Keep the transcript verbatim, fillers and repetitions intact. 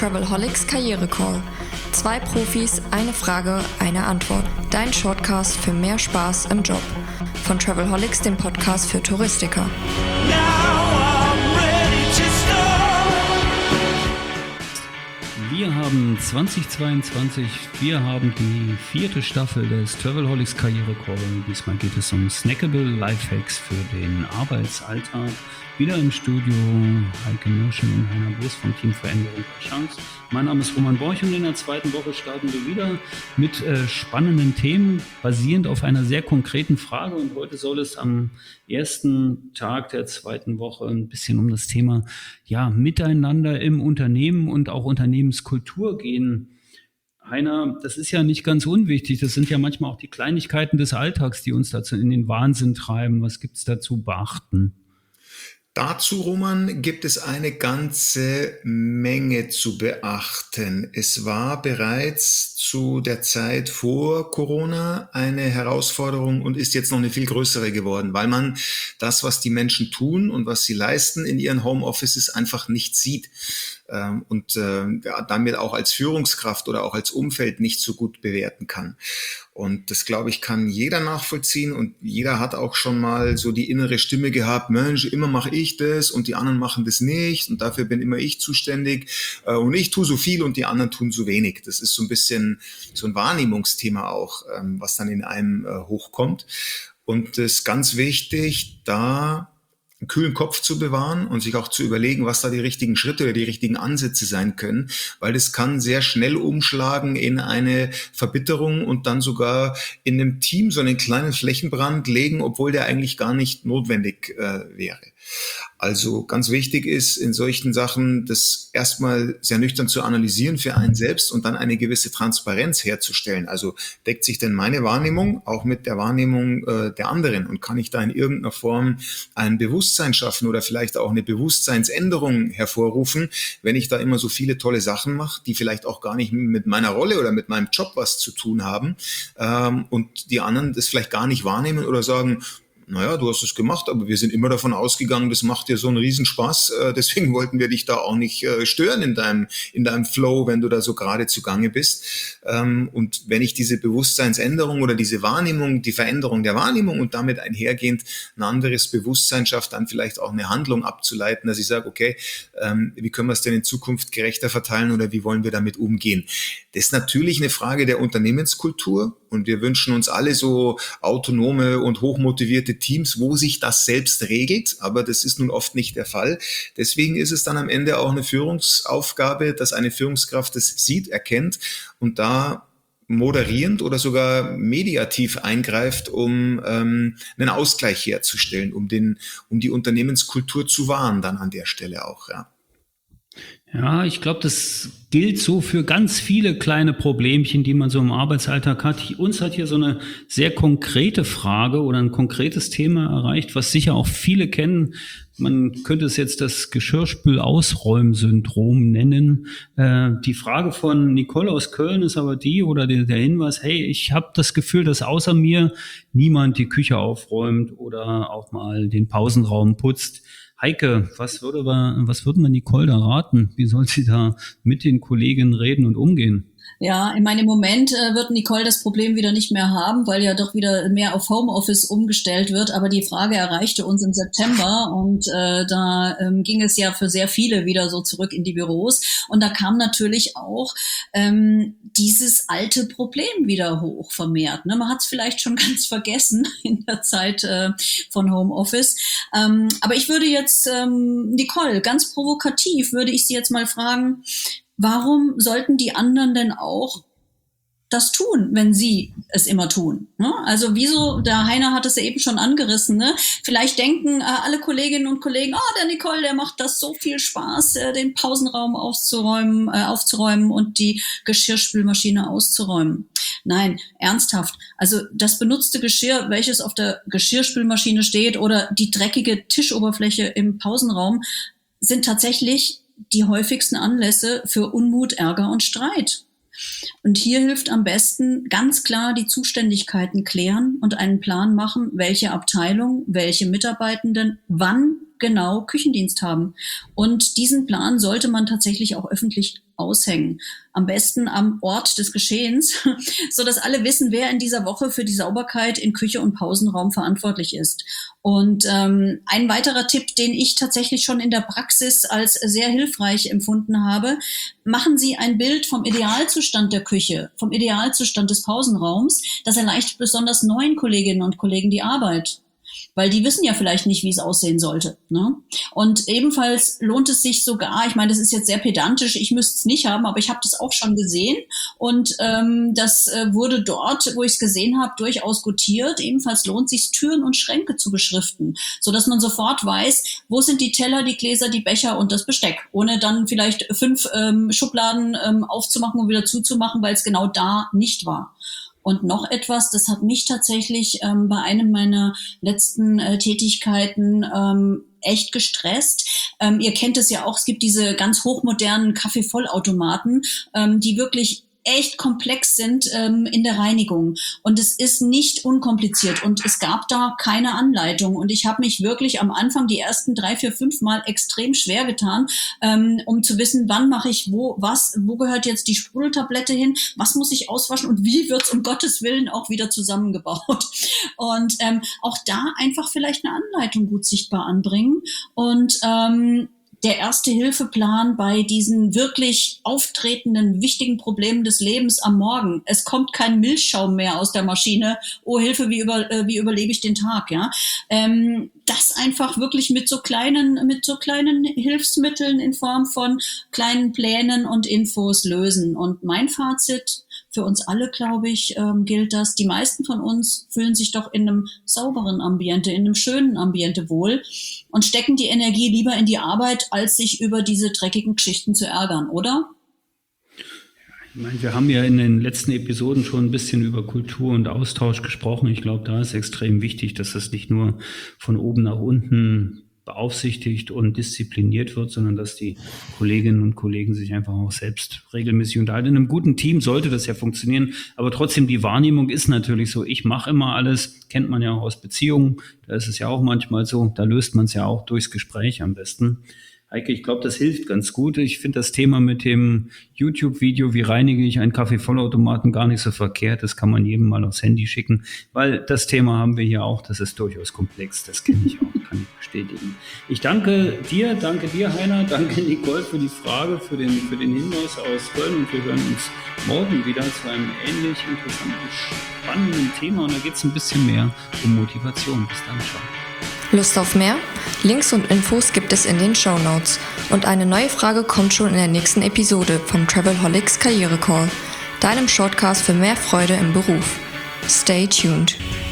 Travelholics Karriere Call. Zwei Profis, eine Frage, eine Antwort. Dein Shortcast für mehr Spaß im Job. Von Travelholics, dem Podcast für Touristiker. Wir haben zweitausendzweiundzwanzig, wir haben die vierte Staffel des Travelholics Karriere Call. Diesmal geht es um snackable Lifehacks für den Arbeitsalltag. Wieder im Studio Heike Mürschel und Heiner Bus vom Team Veränderung per Chance. Mein Name ist Roman Borch und in der zweiten Woche starten wir wieder mit äh, spannenden Themen, basierend auf einer sehr konkreten Frage. Und heute soll es am ersten Tag der zweiten Woche ein bisschen um das Thema ja, Miteinander im Unternehmen und auch Unternehmenskultur gehen. Heiner, das ist ja nicht ganz unwichtig. Das sind ja manchmal auch die Kleinigkeiten des Alltags, die uns dazu in den Wahnsinn treiben. Was gibt es da zu beachten? Dazu, Roman, gibt es eine ganze Menge zu beachten. Es war bereits zu der Zeit vor Corona eine Herausforderung und ist jetzt noch eine viel größere geworden, weil man das, was die Menschen tun und was sie leisten in ihren Homeoffices, einfach nicht sieht. Und damit auch als Führungskraft oder auch als Umfeld nicht so gut bewerten kann. Und das, glaube ich, kann jeder nachvollziehen und jeder hat auch schon mal so die innere Stimme gehabt, Mensch, immer mache ich das und die anderen machen das nicht und dafür bin immer ich zuständig und ich tue so viel und die anderen tun so wenig. Das ist so ein bisschen so ein Wahrnehmungsthema auch, was dann in einem hochkommt. Und es ist ganz wichtig, da einen kühlen Kopf zu bewahren und sich auch zu überlegen, was da die richtigen Schritte oder die richtigen Ansätze sein können, weil das kann sehr schnell umschlagen in eine Verbitterung und dann sogar in einem Team so einen kleinen Flächenbrand legen, obwohl der eigentlich gar nicht notwendig äh, wäre. Also ganz wichtig ist in solchen Sachen, das erstmal sehr nüchtern zu analysieren für einen selbst und dann eine gewisse Transparenz herzustellen. Also deckt sich denn meine Wahrnehmung auch mit der Wahrnehmung äh, der anderen und kann ich da in irgendeiner Form ein Bewusstsein schaffen oder vielleicht auch eine Bewusstseinsänderung hervorrufen, wenn ich da immer so viele tolle Sachen mache, die vielleicht auch gar nicht mit meiner Rolle oder mit meinem Job was zu tun haben ähm, und die anderen das vielleicht gar nicht wahrnehmen oder sagen, naja, du hast es gemacht, aber wir sind immer davon ausgegangen, das macht dir so einen Riesenspaß, äh, deswegen wollten wir dich da auch nicht äh, stören in deinem in deinem Flow, wenn du da so gerade zugange bist. Ähm, und wenn ich diese Bewusstseinsänderung oder diese Wahrnehmung, die Veränderung der Wahrnehmung und damit einhergehend ein anderes Bewusstsein schafft, dann vielleicht auch eine Handlung abzuleiten, dass ich sage, okay, ähm, wie können wir es denn in Zukunft gerechter verteilen oder wie wollen wir damit umgehen? Das ist natürlich eine Frage der Unternehmenskultur und wir wünschen uns alle so autonome und hochmotivierte Teams, wo sich das selbst regelt, aber das ist nun oft nicht der Fall. Deswegen ist es dann am Ende auch eine Führungsaufgabe, dass eine Führungskraft das sieht, erkennt und da moderierend oder sogar mediativ eingreift, um ähm, einen Ausgleich herzustellen, um den, um die Unternehmenskultur zu wahren dann an der Stelle auch, ja. Ja, ich glaube, das gilt so für ganz viele kleine Problemchen, die man so im Arbeitsalltag hat. Uns hat hier so eine sehr konkrete Frage oder ein konkretes Thema erreicht, was sicher auch viele kennen. Man könnte es jetzt das Geschirrspül-Ausräumen-Syndrom nennen. Äh, die Frage von Nicole aus Köln ist aber die, oder der, der Hinweis, hey, ich habe das Gefühl, dass außer mir niemand die Küche aufräumt oder auch mal den Pausenraum putzt. Heike, was würde wir, was würden wir Nicole da raten? Wie soll sie da mit den Kolleginnen reden und umgehen? Ja, in meinem Moment äh, wird Nicole das Problem wieder nicht mehr haben, weil ja doch wieder mehr auf Homeoffice umgestellt wird. Aber die Frage erreichte uns im September und äh, da ähm, ging es ja für sehr viele wieder so zurück in die Büros. Und da kam natürlich auch ähm, dieses alte Problem wieder hoch vermehrt. Ne? Man hat es vielleicht schon ganz vergessen in der Zeit äh, von Homeoffice. Ähm, aber ich würde jetzt, ähm, Nicole, ganz provokativ würde ich sie jetzt mal fragen, warum sollten die anderen denn auch das tun, wenn sie es immer tun? Ne? Also wieso, der Heiner hat es ja eben schon angerissen, ne? Vielleicht denken äh, alle Kolleginnen und Kollegen, ah, oh, der Nicole, der macht das so viel Spaß, äh, den Pausenraum auszuräumen, äh, aufzuräumen und die Geschirrspülmaschine auszuräumen. Nein, ernsthaft. Also das benutzte Geschirr, welches auf der Geschirrspülmaschine steht oder die dreckige Tischoberfläche im Pausenraum, sind tatsächlich die häufigsten Anlässe für Unmut, Ärger und Streit. Und hier hilft am besten ganz klar die Zuständigkeiten klären und einen Plan machen, welche Abteilung, welche Mitarbeitenden wann genau Küchendienst haben. Und diesen Plan sollte man tatsächlich auch öffentlich aushängen. Am besten am Ort des Geschehens, so dass alle wissen, wer in dieser Woche für die Sauberkeit in Küche und Pausenraum verantwortlich ist. Und ähm, ein weiterer Tipp, den ich tatsächlich schon in der Praxis als sehr hilfreich empfunden habe: Machen Sie ein Bild vom Idealzustand der Küche, vom Idealzustand des Pausenraums. Das erleichtert besonders neuen Kolleginnen und Kollegen die Arbeit, weil die wissen ja vielleicht nicht, wie es aussehen sollte, ne? Und ebenfalls lohnt es sich sogar, ich meine, das ist jetzt sehr pedantisch, ich müsste es nicht haben, aber ich habe das auch schon gesehen und ähm, das äh, wurde dort, wo ich es gesehen habe, durchaus gutiert. Ebenfalls lohnt es sich, Türen und Schränke zu beschriften, sodass man sofort weiß, wo sind die Teller, die Gläser, die Becher und das Besteck, ohne dann vielleicht fünf ähm, Schubladen ähm, aufzumachen und wieder zuzumachen, weil es genau da nicht war. Und noch etwas, das hat mich tatsächlich ähm, bei einem meiner letzten äh, Tätigkeiten ähm, echt gestresst. Ähm, ihr kennt es ja auch, es gibt diese ganz hochmodernen Kaffeevollautomaten, ähm, die wirklich echt komplex sind ähm, in der Reinigung. Und es ist nicht unkompliziert und es gab da keine Anleitung. Und ich habe mich wirklich am Anfang die ersten drei, vier, fünf Mal extrem schwer getan, ähm, um zu wissen, wann mache ich wo, was, wo gehört jetzt die Sprudeltablette hin, was muss ich auswaschen und wie wird's um Gottes Willen auch wieder zusammengebaut. Und ähm, auch da einfach vielleicht eine Anleitung gut sichtbar anbringen und ähm, der Erste-Hilfe-Plan bei diesen wirklich auftretenden, wichtigen Problemen des Lebens am Morgen. Es kommt kein Milchschaum mehr aus der Maschine. Oh Hilfe, wie, über, äh, wie überlebe ich den Tag? Ja, ähm, das einfach wirklich mit so kleinen, mit so kleinen Hilfsmitteln in Form von kleinen Plänen und Infos lösen. Und mein Fazit für uns alle, glaube ich, ähm, gilt das. Die meisten von uns fühlen sich doch in einem sauberen Ambiente, in einem schönen Ambiente wohl und stecken die Energie lieber in die Arbeit, als sich über diese dreckigen Geschichten zu ärgern, oder? Ich meine, wir haben ja in den letzten Episoden schon ein bisschen über Kultur und Austausch gesprochen. Ich glaube, da ist extrem wichtig, dass das nicht nur von oben nach unten beaufsichtigt und diszipliniert wird, sondern dass die Kolleginnen und Kollegen sich einfach auch selbst regelmäßig unterhalten. In einem guten Team sollte das ja funktionieren, aber trotzdem die Wahrnehmung ist natürlich so, ich mache immer alles, kennt man ja auch aus Beziehungen, da ist es ja auch manchmal so, da löst man es ja auch durchs Gespräch am besten. Heike, ich glaube, das hilft ganz gut. Ich finde das Thema mit dem YouTube-Video, wie reinige ich einen Kaffeevollautomaten, gar nicht so verkehrt. Das kann man jedem mal aufs Handy schicken, weil das Thema haben wir hier auch. Das ist durchaus komplex. Das kenne ich auch, kann ich bestätigen. Ich danke dir, danke dir, Heiner, danke Nicole für die Frage, für den, für den Hinweis aus Köln und wir hören uns morgen wieder zu einem ähnlich interessanten, spannenden Thema und da geht es ein bisschen mehr um Motivation. Bis dann, ciao. Lust auf mehr? Links und Infos gibt es in den Shownotes. Und eine neue Frage kommt schon in der nächsten Episode vom Travelholics Karriere Call, deinem Shortcast für mehr Freude im Beruf. Stay tuned.